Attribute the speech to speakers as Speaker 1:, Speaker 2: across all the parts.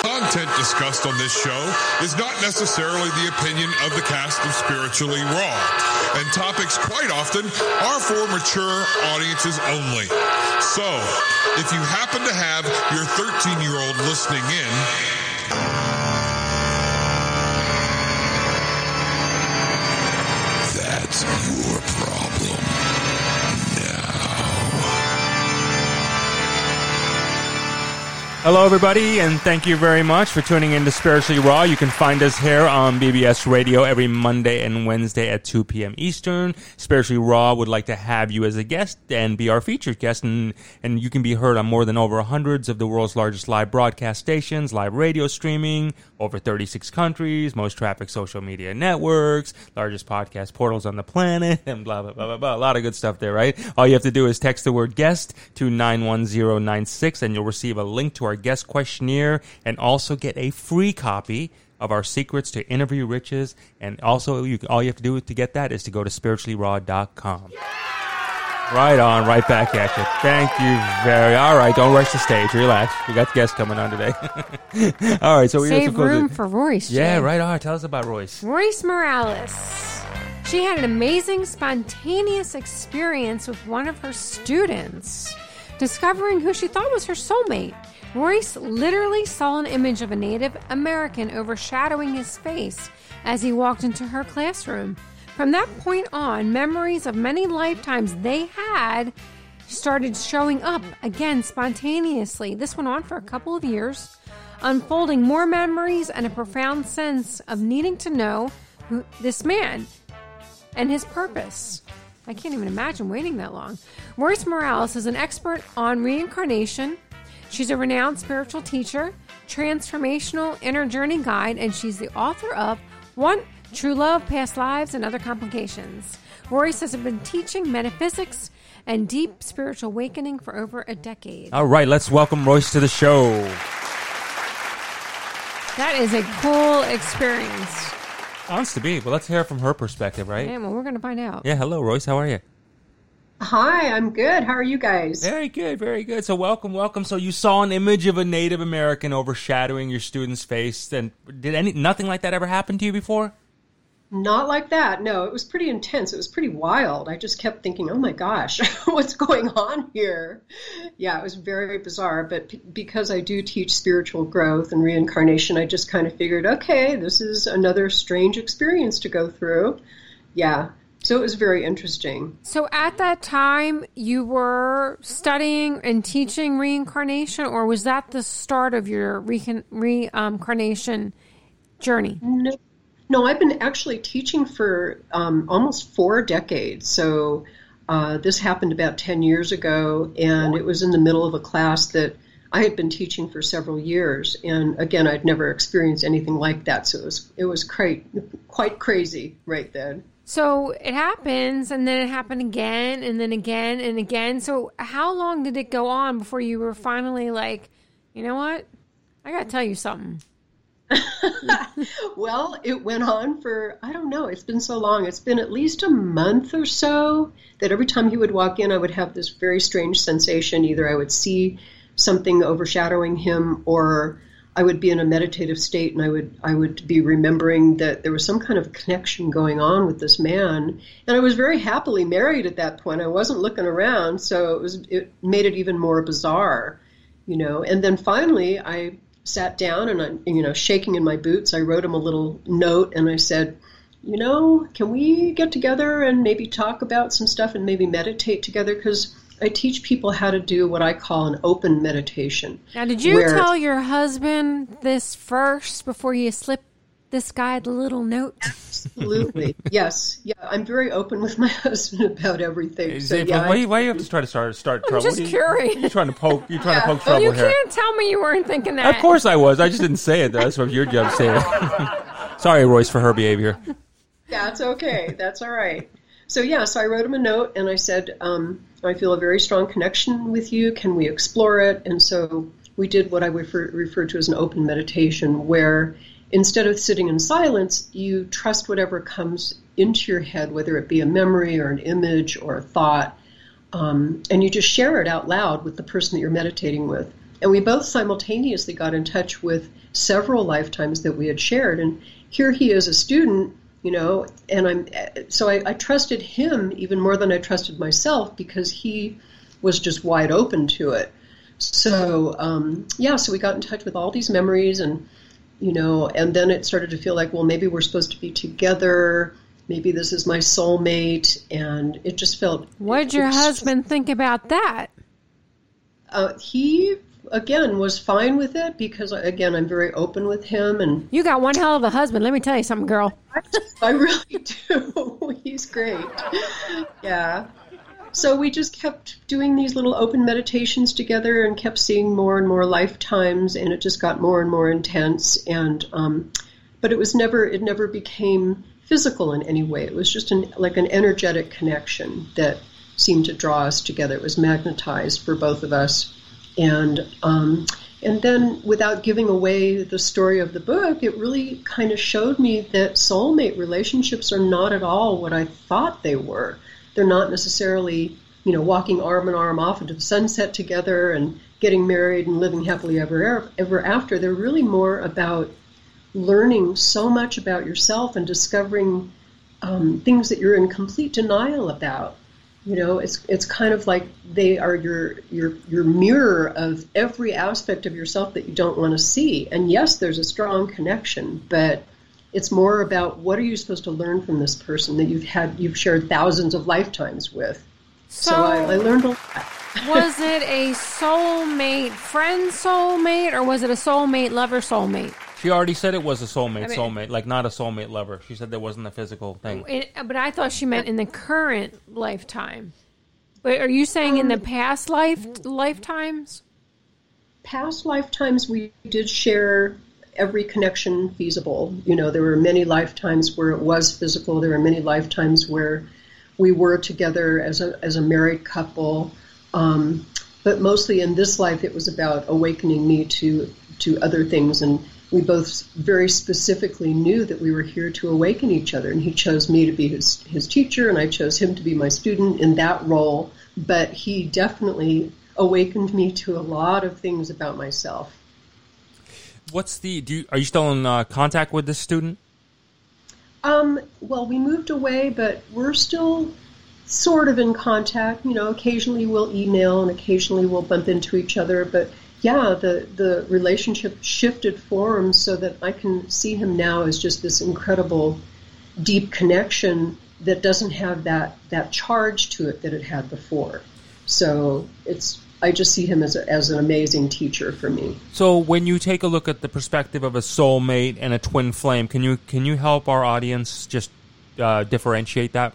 Speaker 1: Content discussed on this show is not necessarily the opinion of the cast of Spiritually Raw, and topics quite often are for mature audiences only. So, if you happen to have your 13-year-old listening in, that's your problem.
Speaker 2: Hello, everybody, and thank you very much for tuning in to Spiritually Raw. You can find us here on BBS Radio every Monday and Wednesday at 2 p.m. Eastern. Spiritually Raw would like to have you as a guest and be our featured guest, and you can be heard on more than over hundreds of the world's largest live broadcast stations, live radio streaming, over 36 countries, most trafficked social media networks, largest podcast portals on the planet, and blah, blah, blah, blah, blah. A lot of good stuff there, right? All you have to do is text the word guest to 91096, and you'll receive a link to our guest questionnaire and also get a free copy of our Secrets to Interview Riches. And also, all you have to do to get that is to go to spirituallyraw.com. Yeah! Right on, right back at you. Thank you very. All right, don't rush the stage. Relax. We got the guests coming on today. All right, so we
Speaker 3: save room for Royce.
Speaker 2: Yeah, right on. Tell us about Royce.
Speaker 3: Royce Morales. She had an amazing, spontaneous experience with one of her students, discovering who she thought was her soulmate. Royce literally saw an image of a Native American overshadowing his face as he walked into her classroom. From that point on, memories of many lifetimes they had started showing up again spontaneously. This went on for a couple of years, unfolding more memories and a profound sense of needing to know who this man and his purpose. I can't even imagine waiting that long. Royce Morales is an expert on reincarnation. She's a renowned spiritual teacher, transformational inner journey guide, and she's the author of One True Love, Past Lives, and Other Complications. Royce has been teaching metaphysics and deep spiritual awakening for over a decade.
Speaker 2: All right, let's welcome Royce to the show.
Speaker 3: That is a cool experience.
Speaker 2: Wants to be. Well, let's hear from her perspective, right?
Speaker 3: Yeah, well, we're going to find out.
Speaker 2: Yeah, hello, Royce. How are you?
Speaker 4: Hi, I'm good. How are you guys?
Speaker 2: Very good, very good. So welcome. So you saw an image of a Native American overshadowing your student's face, and nothing like that ever happen to you before?
Speaker 4: Not like that. No, it was pretty intense. It was pretty wild. I just kept thinking, oh my gosh, what's going on here? Yeah, it was very bizarre. But because I do teach spiritual growth and reincarnation, I just kind of figured, okay, this is another strange experience to go through. Yeah. So it was very interesting.
Speaker 3: So at that time, you were studying and teaching reincarnation, or was that the start of your reincarnation journey?
Speaker 4: No, I've been actually teaching for almost 4 decades. So this happened about 10 years ago, and it was in the middle of a class that I had been teaching for several years. And again, I'd never experienced anything like that. So it was quite crazy right then.
Speaker 3: So it happens, and then it happened again, and then again, and again. So how long did it go on before you were finally like, you know what? I got to tell you something.
Speaker 4: Well, it went on for, I don't know, it's been so long. It's been at least a month or so that every time he would walk in, I would have this very strange sensation. Either I would see something overshadowing him, or I would be in a meditative state, and I would be remembering that there was some kind of connection going on with this man. And I was very happily married at that point. I wasn't looking around, so it made it even more bizarre, you know. And then finally, I sat down, and I, shaking in my boots, I wrote him a little note, and I said, can we get together and maybe talk about some stuff and maybe meditate together? Because I teach people how to do what I call an open meditation.
Speaker 3: Now, did you tell your husband this first before you slipped this guy the little note?
Speaker 4: Absolutely. Yes. Yeah, I'm very open with my husband about everything. So, yeah,
Speaker 2: why do you have to try to start trouble?
Speaker 3: I'm just curious.
Speaker 2: You're trying to poke trouble here.
Speaker 3: You can't tell me you weren't thinking that.
Speaker 2: Of course I was. I just didn't say it, though. That's what your job saying. Sorry, Royce, for her behavior.
Speaker 4: Yeah, it's okay. That's all right. So I wrote him a note, and I said, I feel a very strong connection with you. Can we explore it? And so we did what I refer to as an open meditation, where instead of sitting in silence, you trust whatever comes into your head, whether it be a memory or an image or a thought, and you just share it out loud with the person that you're meditating with. And we both simultaneously got in touch with several lifetimes that we had shared. And here he is a student, and I trusted him even more than I trusted myself because he was just wide open to it. So, so we got in touch with all these memories and then it started to feel like, well, maybe we're supposed to be together. Maybe this is my soulmate. And it just felt...
Speaker 3: What did your husband think about that?
Speaker 4: He, again, was fine with it because, again, I'm very open with him. And
Speaker 3: you got one hell of a husband. Let me tell you something, girl.
Speaker 4: I really do. He's great. Yeah. So we just kept doing these little open meditations together and kept seeing more and more lifetimes, and it just got more and more intense. And but it never became physical in any way. It was just like an energetic connection that seemed to draw us together. It was magnetized for both of us. And then without giving away the story of the book, it really kind of showed me that soulmate relationships are not at all what I thought they were. They're not necessarily, walking arm in arm off into the sunset together and getting married and living happily ever after. They're really more about learning so much about yourself and discovering things that you're in complete denial about. It's kind of like they are your mirror of every aspect of yourself that you don't want to see. And yes, there's a strong connection, but it's more about what are you supposed to learn from this person that you've shared thousands of lifetimes with. So I learned a lot.
Speaker 3: Was it a soulmate, friend soulmate, or was it a soulmate, lover soulmate?
Speaker 2: She already said it was a soulmate, like not a soulmate lover. She said there wasn't a physical thing.
Speaker 3: But I thought she meant in the current lifetime. But are you saying in the past lifetimes?
Speaker 4: Past lifetimes we did share every connection feasible. There were many lifetimes where it was physical. There were many lifetimes where we were together as a married couple. But mostly in this life, it was about awakening me to other things. And we both very specifically knew that we were here to awaken each other. And he chose me to be his teacher, and I chose him to be my student in that role. But he definitely awakened me to a lot of things about myself.
Speaker 2: Are you still in contact with this student?
Speaker 4: Well, we moved away, but we're still sort of in contact. Occasionally we'll email and occasionally we'll bump into each other. But yeah, the relationship shifted forms so that I can see him now as just this incredible, deep connection that doesn't have that charge to it that it had before. So I just see him as an amazing teacher for me.
Speaker 2: So when you take a look at the perspective of a soulmate and a twin flame, can you help our audience just differentiate that?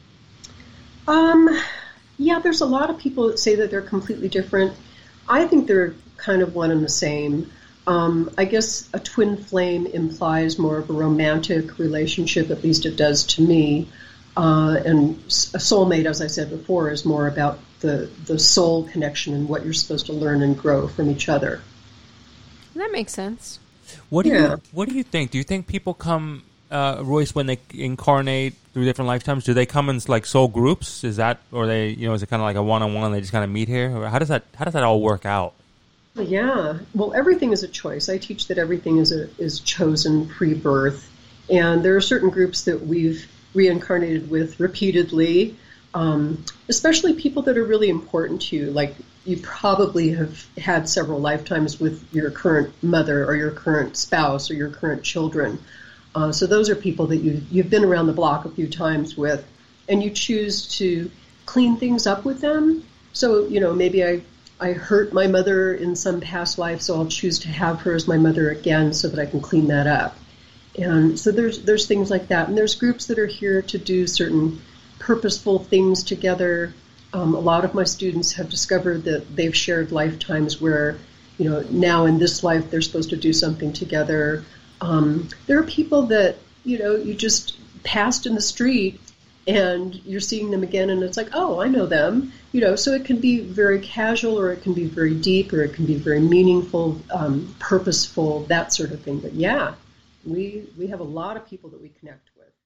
Speaker 4: Yeah, there's a lot of people that say that they're completely different. I think they're kind of one and the same. I guess a twin flame implies more of a romantic relationship, at least it does to me. And a soulmate, as I said before, is more about the soul connection and what you're supposed to learn and grow from each other.
Speaker 3: That makes sense.
Speaker 2: What do you think? Do you think people come, Royce, when they incarnate through different lifetimes? Do they come in like soul groups? Is that, or they, is it kind of like a one-on-one? They just kind of meet here? Or how does that all work out?
Speaker 4: Yeah, well, everything is a choice. I teach that everything is chosen pre-birth, and there are certain groups that we've reincarnated with repeatedly, especially people that are really important to you. Like you probably have had several lifetimes with your current mother or your current spouse or your current children. So those are people that you've been around the block a few times with, and you choose to clean things up with them. So, maybe I hurt my mother in some past life, so I'll choose to have her as my mother again so that I can clean that up. And so there's things like that. And there's groups that are here to do certain purposeful things together. A lot of my students have discovered that they've shared lifetimes where, now in this life they're supposed to do something together. There are people that, you just passed in the street and you're seeing them again and it's like, oh, I know them. So it can be very casual or it can be very deep or it can be very meaningful, purposeful, that sort of thing. But yeah, we have a lot of people that we connect with.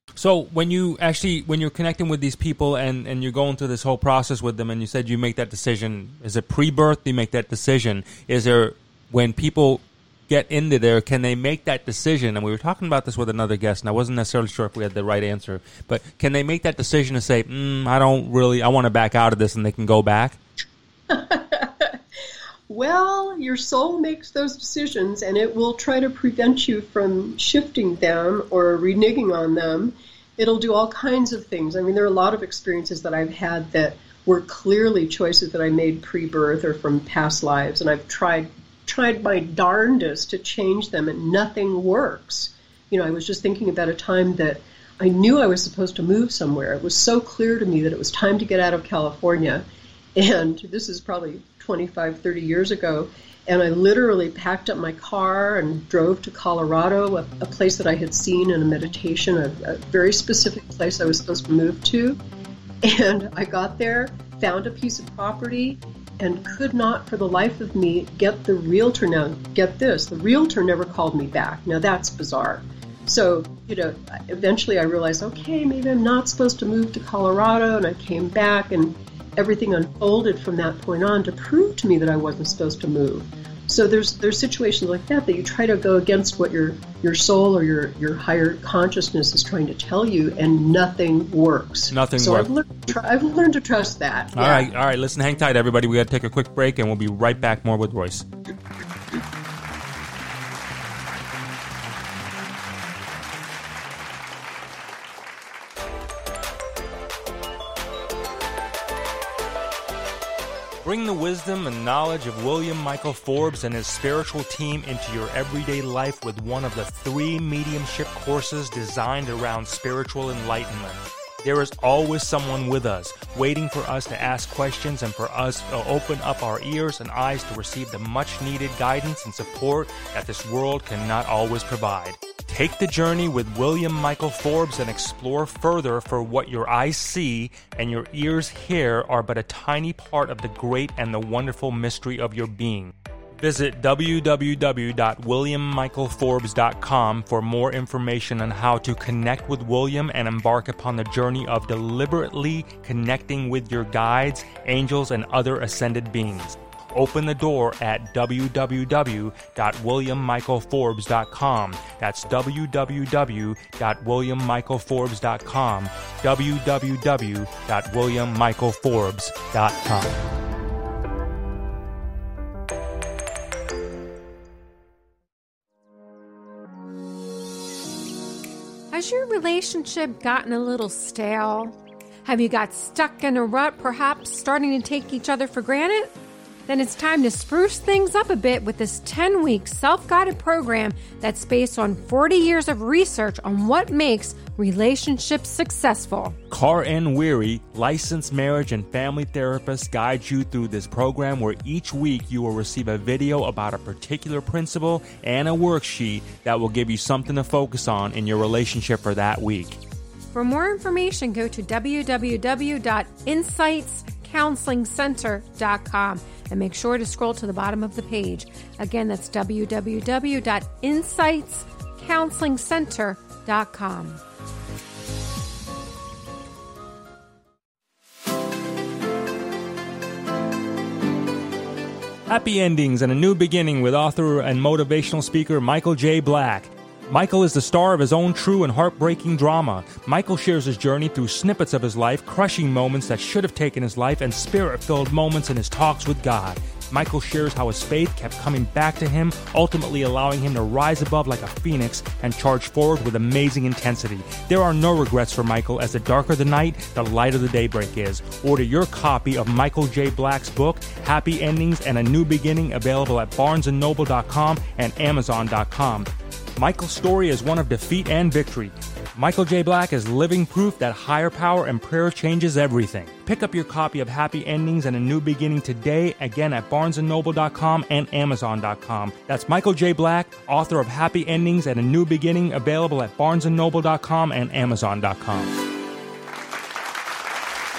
Speaker 2: So when you're connecting with these people and you're going through this whole process with them, and you said you make that decision, is it pre-birth you make that decision? Is there, when people get into there, can they make that decision? And we were talking about this with another guest, and I wasn't necessarily sure if we had the right answer, but can they make that decision to say, I want to back out of this, and they can go back?
Speaker 4: Well, your soul makes those decisions, and it will try to prevent you from shifting them or reneging on them. It'll do all kinds of things. I mean, there are a lot of experiences that I've had that were clearly choices that I made pre-birth or from past lives, and I've tried my darndest to change them, and nothing works. You know, I was just thinking about a time that I knew I was supposed to move somewhere. It was so clear to me that it was time to get out of California, and this is probably 25, 30 years ago, and I literally packed up my car and drove to Colorado, a place that I had seen in a meditation, a very specific place I was supposed to move to. And I got there, found a piece of property, and could not for the life of me get the realtor. Now, get this, the realtor never called me back. Now, that's bizarre. So, eventually I realized, okay, maybe I'm not supposed to move to Colorado, and I came back, and everything unfolded from that point on to prove to me that I wasn't supposed to move. So there's situations like that you try to go against what your soul or your higher consciousness is trying to tell you, and nothing works.
Speaker 2: Nothing works.
Speaker 4: I've learned to trust that.
Speaker 2: All right. Listen, hang tight, everybody. We got to take a quick break, and we'll be right back more with Royce. Bring the wisdom and knowledge of William Michael Forbes and his spiritual team into your everyday life with one of the 3 mediumship courses designed around spiritual enlightenment. There is always someone with us, waiting for us to ask questions and for us to open up our ears and eyes to receive the much-needed guidance and support that this world cannot always provide. Take the journey with William Michael Forbes and explore further, for what your eyes see and your ears hear are but a tiny part of the great and the wonderful mystery of your being. Visit www.williammichaelforbes.com for more information on how to connect with William and embark upon the journey of deliberately connecting with your guides, angels, and other ascended beings. Open the door at www.williammichaelforbes.com. That's www.williammichaelforbes.com. www.williammichaelforbes.com.
Speaker 3: Has your relationship gotten a little stale? Have you got stuck in a rut, perhaps starting to take each other for granted? Then it's time to spruce things up a bit with this 10-week self-guided program that's based on 40 years of research on what makes relationships successful.
Speaker 2: Car N. Weary, licensed marriage and family therapist, guides you through this program, where each week you will receive a video about a particular principle and a worksheet that will give you something to focus on in your relationship for that week.
Speaker 3: For more information, go to www.insightscounselingcenter.com and make sure to scroll to the bottom of the page. Again, that's www.insightscounselingcenter.com.
Speaker 2: Happy endings and a new beginning with author and motivational speaker Michael J. Black. Michael is the star of his own true and heartbreaking drama. Michael shares his journey through snippets of his life, crushing moments that should have taken his life, and spirit-filled moments in his talks with God. Michael shares how his faith kept coming back to him, ultimately allowing him to rise above like a phoenix and charge forward with amazing intensity. There are no regrets for Michael, as the darker the night, the lighter the daybreak is. Order your copy of Michael J. Black's book, Happy Endings and a New Beginning, available at barnesandnoble.com and amazon.com. Michael's story is one of defeat and victory. Michael J. Black is living proof that higher power and prayer changes everything. Pick up your copy of Happy Endings and a New Beginning today, again at barnesandnoble.com and amazon.com. That's Michael J. Black, author of Happy Endings and a New Beginning, available at barnesandnoble.com and amazon.com.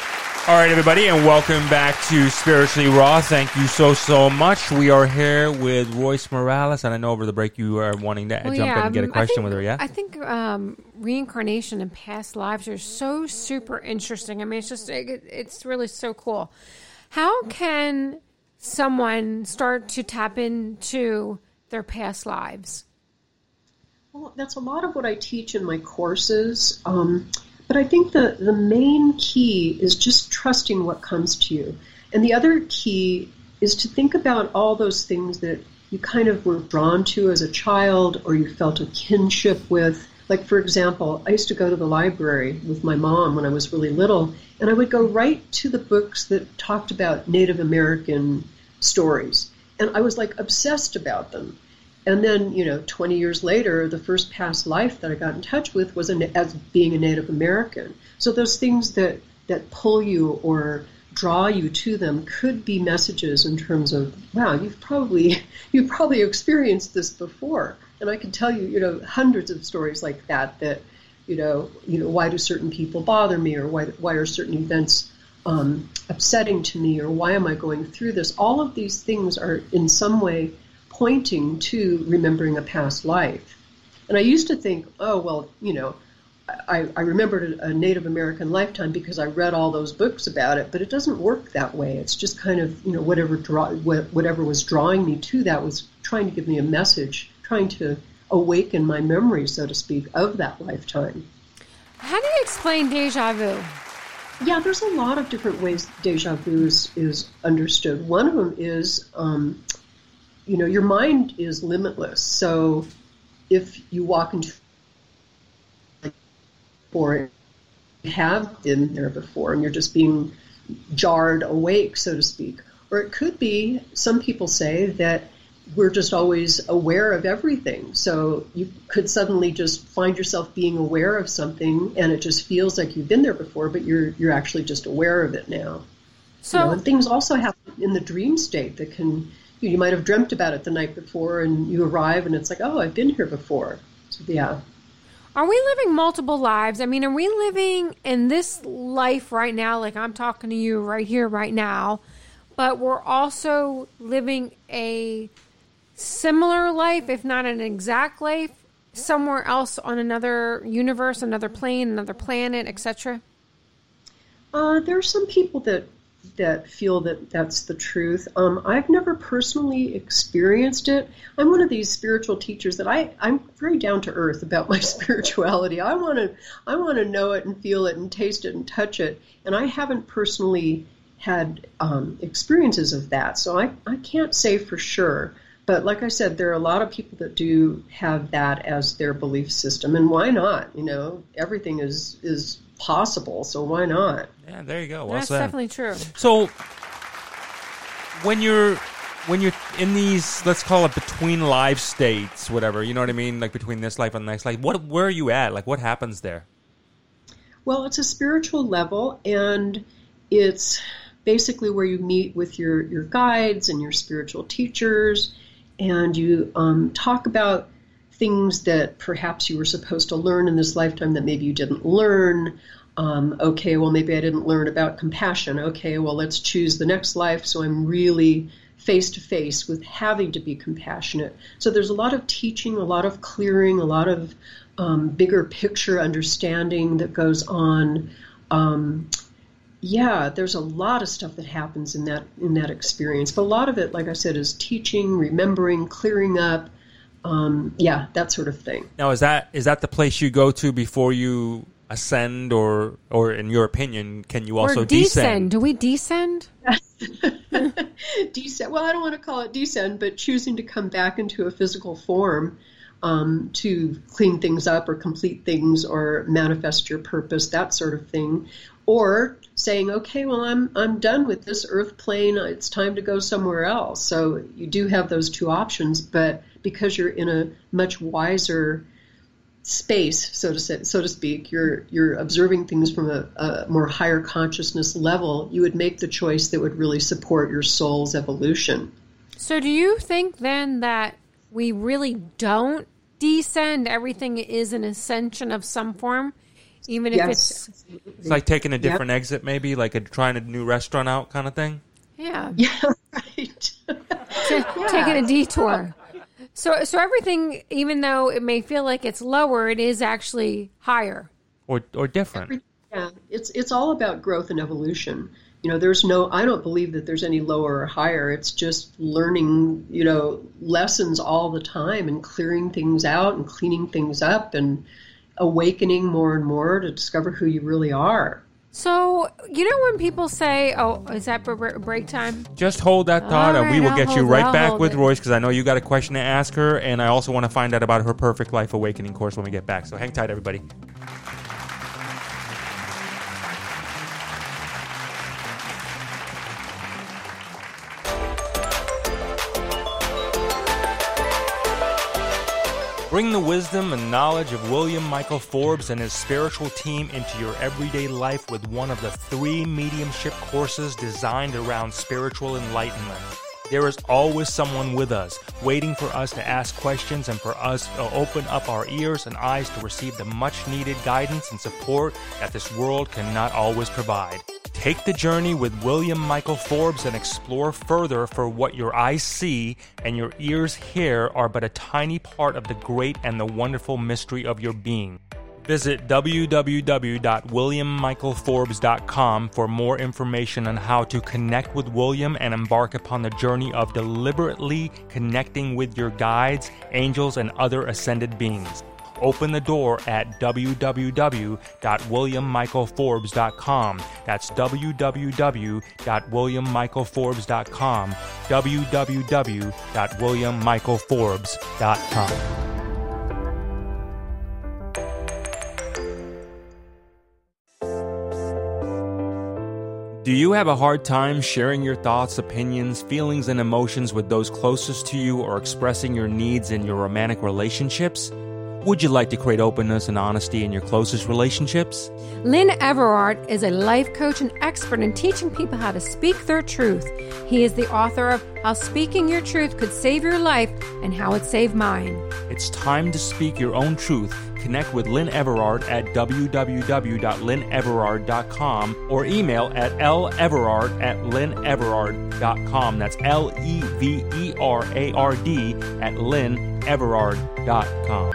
Speaker 2: All right, everybody, and welcome back to Spiritually Raw. Thank you so much. We are here with Royce Morales, and I know over the break you are wanting to jump in and get a question with her, yeah?
Speaker 3: I think reincarnation and past lives are so super interesting. I mean, it's really so cool. How can someone start to tap into their past lives?
Speaker 4: Well, that's a lot of what I teach in my courses. But I think the main key is just trusting what comes to you. And the other key is to think about all those things that you kind of were drawn to as a child or you felt a kinship with. Like, for example, I used to go to the library with my mom when I was really little, and I would go right to the books that talked about Native American stories. And I was, like, obsessed about them. And then, 20 years later, the first past life that I got in touch with was as being a Native American. So those things that pull you or draw you to them could be messages in terms of, wow, you've probably experienced this before. And I could tell you, hundreds of stories like that, why do certain people bother me, or why are certain events upsetting to me, or why am I going through this? All of these things are in some way pointing to remembering a past life. And I used to think, oh, well, I remembered a Native American lifetime because I read all those books about it, but it doesn't work that way. It's just kind of, whatever was drawing me to that was trying to give me a message, trying to awaken my memory, so to speak, of that lifetime.
Speaker 3: How do you explain deja vu?
Speaker 4: Yeah, there's a lot of different ways deja vu is understood. One of them is your mind is limitless. So if you walk into or have been there before and you're just being jarred awake, so to speak. Or it could be, some people say, that we're just always aware of everything. So you could suddenly just find yourself being aware of something and it just feels like you've been there before, but you're actually just aware of it now.
Speaker 3: So
Speaker 4: and things also happen in the dream state that can... You might have dreamt about it the night before, and you arrive, and it's like, oh, I've been here before. So, yeah.
Speaker 3: Are we living multiple lives? I mean, are we living in this life right now, like I'm talking to you right here, right now, but we're also living a similar life, if not an exact life, somewhere else on another universe, another plane, another planet, etc.?
Speaker 4: There are some people that feel that that's the truth. I've never personally experienced it. I'm one of these spiritual teachers that I'm very down to earth about my spirituality. I want to know it and feel it and taste it and touch it. And I haven't personally had experiences of that, so I can't say for sure. But like I said, there are a lot of people that do have that as their belief system, and why not? Everything is possible, so why not?
Speaker 2: Yeah, there you go. Well
Speaker 3: That's
Speaker 2: said.
Speaker 3: definitely true.
Speaker 2: So when you're in these, let's call it between life states, whatever, you know what I mean, like between this life and the next life, where are you at? Like, what happens there?
Speaker 4: Well, it's a spiritual level, and it's basically where you meet with your guides and your spiritual teachers, and you talk about things that perhaps you were supposed to learn in this lifetime that maybe you didn't learn. Okay, well, maybe I didn't learn about compassion. Okay, well, let's choose the next life so I'm really face-to-face with having to be compassionate. So there's a lot of teaching, a lot of clearing, a lot of bigger picture understanding that goes on. There's a lot of stuff that happens in that experience. But a lot of it, like I said, is teaching, remembering, clearing up, that sort of thing.
Speaker 2: Now, is that the place you go to before you ascend, or in your opinion, can you also descend?
Speaker 3: Do we descend?
Speaker 4: Descend. Well, I don't want to call it descend, but choosing to come back into a physical form to clean things up or complete things or manifest your purpose, that sort of thing. Or saying, okay, well, I'm done with this earth plane. It's time to go somewhere else. So you do have those two options, but because you're in a much wiser space, so to speak, you're observing things from a more higher consciousness level, you would make the choice that would really support your soul's evolution.
Speaker 3: So do you think then that we really don't descend? Everything is an ascension of some form? even if it's...
Speaker 2: It's like taking a different exit, maybe, like trying a new restaurant out kind of thing?
Speaker 3: Yeah.
Speaker 4: Yeah, right.
Speaker 3: Taking a detour. So everything, even though it may feel like it's lower, it is actually higher.
Speaker 2: Or different.
Speaker 4: Yeah, it's all about growth and evolution. I don't believe that there's any lower or higher. It's just learning, lessons all the time and clearing things out and cleaning things up and awakening more and more to discover who you really are.
Speaker 3: So, when people say, oh, is that break time?
Speaker 2: Just hold that thought, and we will get you right back with
Speaker 3: it.
Speaker 2: Royce, because I know you got a question to ask her, and I also want to find out about her Perfect Life Awakening course when we get back. So hang tight, everybody. Bring the wisdom and knowledge of William Michael Forbes and his spiritual team into your everyday life with one of the 3 mediumship courses designed around spiritual enlightenment. There is always someone with us, waiting for us to ask questions and for us to open up our ears and eyes to receive the much-needed guidance and support that this world cannot always provide. Take the journey with William Michael Forbes and explore further, for what your eyes see and your ears hear are but a tiny part of the great and the wonderful mystery of your being. Visit www.williammichaelforbes.com for more information on how to connect with William and embark upon the journey of deliberately connecting with your guides, angels, and other ascended beings. Open the door at www.williammichaelforbes.com. That's www.williammichaelforbes.com. www.williammichaelforbes.com. Do you have a hard time sharing your thoughts, opinions, feelings, and emotions with those closest to you, or expressing your needs in your romantic relationships? Would you like to create openness and honesty in your closest relationships?
Speaker 3: Lynn Everard is a life coach and expert in teaching people how to speak their truth. He is the author of How Speaking Your Truth Could Save Your Life and How It Saved Mine. It's time to speak your own truth. Connect with Lynn Everard at www.lynneverard.com or email at leverard@lynneverard.com. That's LEVERARD@lynneverard.com.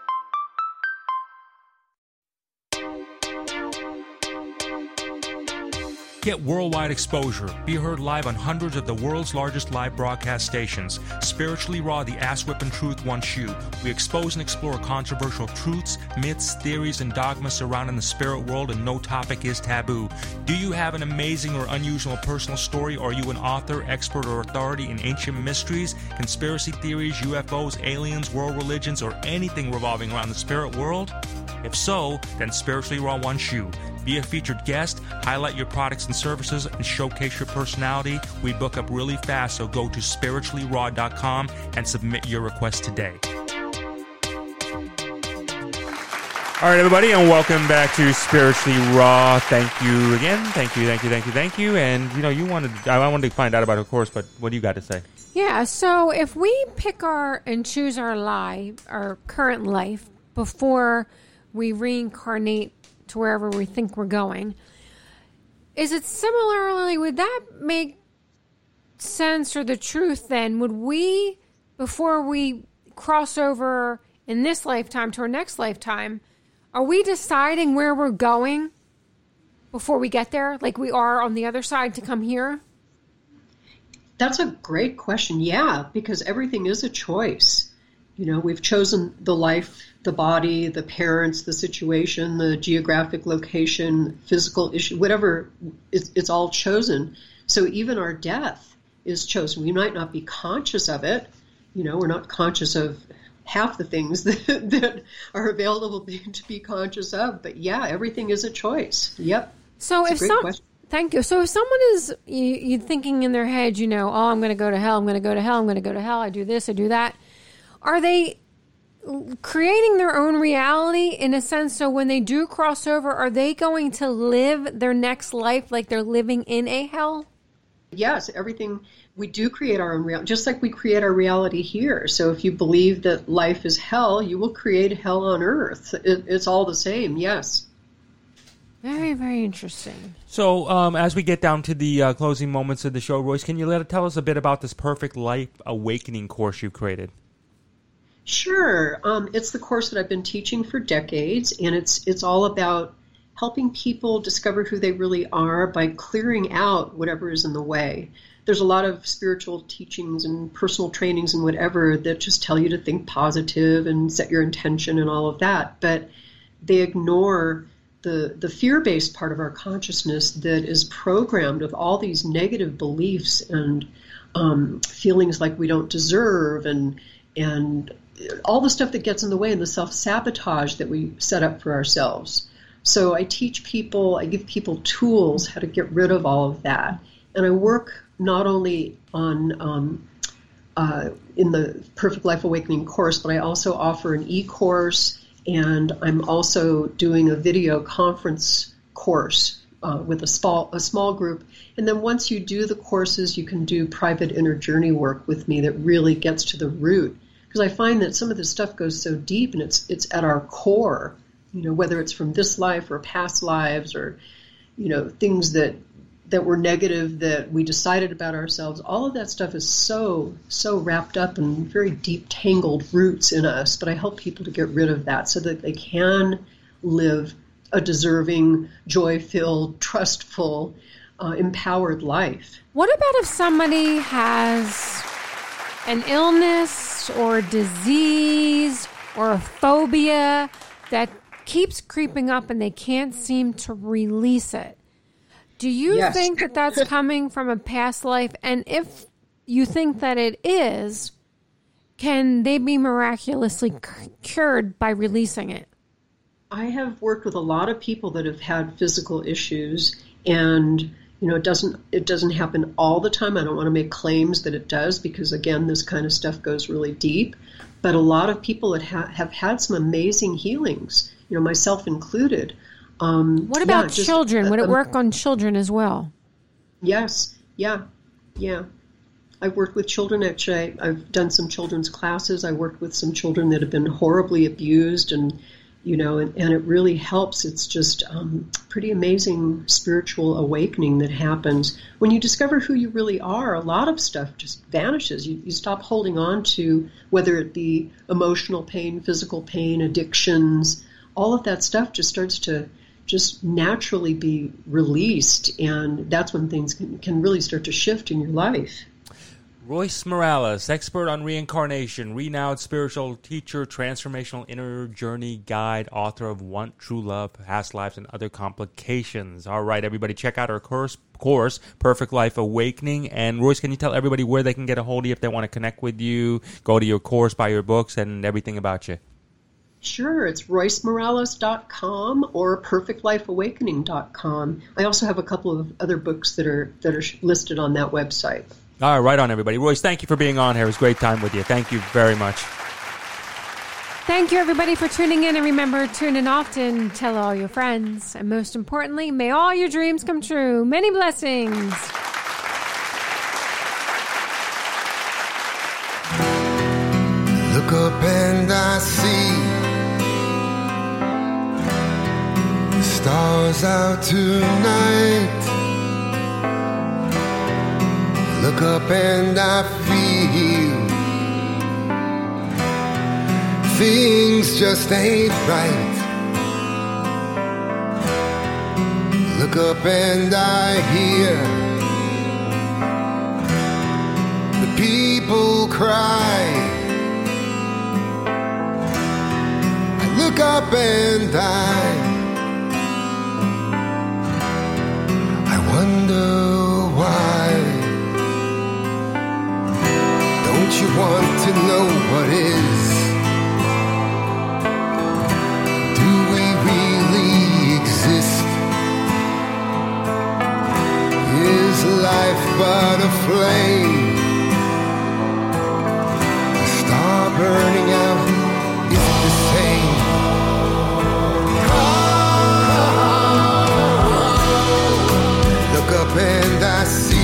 Speaker 3: Get worldwide exposure. Be heard live on hundreds of the world's largest live broadcast stations. Spiritually Raw, the ass whipping truth wants you. We expose and explore controversial truths, myths, theories, and dogmas surrounding the spirit world, and no topic is taboo. Do you have an amazing or unusual personal story? Or are you an author, expert, or authority in ancient mysteries, conspiracy theories, UFOs, aliens, world religions, or anything revolving around the spirit world? If so, then Spiritually Raw wants you. Be a featured guest, highlight your products and services, and showcase your personality. We book up really fast, so go to spirituallyraw.com and submit your request today. All right, everybody, and welcome back to Spiritually Raw. Thank you again. Thank you. And, I wanted to find out about her course, but what do you got to say? Yeah, so if we pick and choose our current life before we reincarnate to wherever we think we're going, is it similarly, would that make sense, or the truth then? Would we, before we cross over in this lifetime to our next lifetime, are we deciding where we're going before we get there, like we are on the other side to come here?
Speaker 4: That's a great question. Yeah, because everything is a choice. We've chosen the life, the body, the parents, the situation, the geographic location, physical issue, whatever, it's all chosen. So even our death is chosen. We might not be conscious of it. We're not conscious of half the things that are available to be conscious of. But yeah, everything is a choice. Yep.
Speaker 3: So thank you. So if someone is you thinking in their head, I'm going to go to hell, I'm going to go to hell, I'm going to go to hell, I do this, I do that. Are they creating their own reality in a sense? So when they do cross over, are they going to live their next life like they're living in a hell?
Speaker 4: Yes, everything. We do create our own reality, just like we create our reality here. So if you believe that life is hell, you will create hell on earth. It's all the same, yes.
Speaker 3: Very, very interesting.
Speaker 2: So, as we get down to the closing moments of the show, Royce, can you tell us a bit about this Perfect Life Awakening course you've created?
Speaker 4: Sure. It's the course that I've been teaching for decades, and it's all about helping people discover who they really are by clearing out whatever is in the way. There's a lot of spiritual teachings and personal trainings and whatever that just tell you to think positive and set your intention and all of that, but they ignore the fear-based part of our consciousness that is programmed with all these negative beliefs and feelings like we don't deserve and all the stuff that gets in the way and the self-sabotage that we set up for ourselves. So I teach people, I give people tools how to get rid of all of that. And I work not only on in the Perfect Life Awakening course, but I also offer an e-course, and I'm also doing a video conference course with a small group. And then once you do the courses, you can do private inner journey work with me that really gets to the root. Because I find that some of this stuff goes so deep, and it's at our core, whether it's from this life or past lives or, things that were negative that we decided about ourselves. All of that stuff is so wrapped up in very deep, tangled roots in us. But I help people to get rid of that so that they can live a deserving, joy-filled, trustful, empowered life.
Speaker 3: What about if somebody has an illness or a disease or a phobia that keeps creeping up and they can't seem to release it? Do you think that that's coming from a past life? And if you think that it is, can they be miraculously cured by releasing it?
Speaker 4: I have worked with a lot of people that have had physical issues, and it doesn't happen all the time. I don't want to make claims that it does because, again, this kind of stuff goes really deep. But a lot of people that have had some amazing healings, myself included.
Speaker 3: What about children? Would it work on children as well?
Speaker 4: Yes. Yeah. I've worked with children. Actually, I've done some children's classes. I worked with some children that have been horribly abused, and it really helps. It's just pretty amazing spiritual awakening that happens. When you discover who you really are, a lot of stuff just vanishes. You stop holding on to, whether it be emotional pain, physical pain, addictions, all of that stuff just starts to just naturally be released, and that's when things can really start to shift in your life.
Speaker 2: Royce Morales, expert on reincarnation, renowned spiritual teacher, transformational inner journey guide, author of Want True Love, Past Lives, and Other Complications. All right, everybody, check out our course, Perfect Life Awakening. And Royce, can you tell everybody where they can get a hold of you if they want to connect with you, go to your course, buy your books, and everything about you?
Speaker 4: Sure, it's RoyceMorales.com or PerfectLifeAwakening.com. I also have a couple of other books that are listed on that website.
Speaker 2: All right, on, everybody. Royce, thank you for being on here. It was a great time with you. Thank you very much.
Speaker 3: Thank you, everybody, for tuning in. And remember, tune in often, tell all your friends. And most importantly, may all your dreams come true. Many blessings.
Speaker 5: Look up and I see the stars out tonight. Look up and I feel things just ain't right. Look up and I hear the people cry. I look up and I wonder why. Don't you want to know what is? Do we really exist? Is life but a flame? A star burning out, is it the same? Look up and I see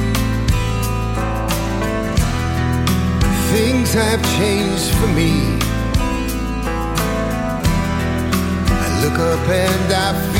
Speaker 5: things have changed for me. I look up and I feel